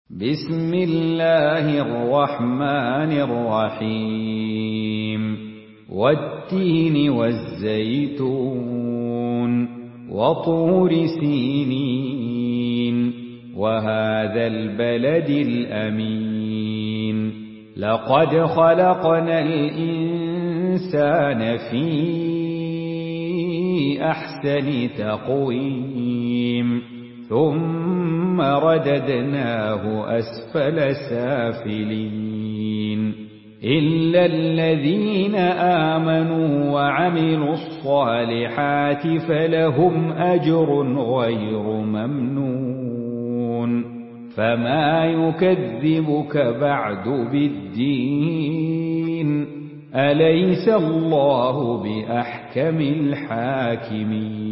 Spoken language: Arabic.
بسم الله الرحمن الرحيم والتين والزيتون وطور سينين وهذا البلد الأمين لقد خلقنا الإنسان في أحسن تقويم ثم رددناه أسفل سافلين إلا الذين آمنوا وعملوا الصالحات فلهم أجر غير ممنون فما يكذبك بعد بالدين أليس الله بأحكم الحاكمين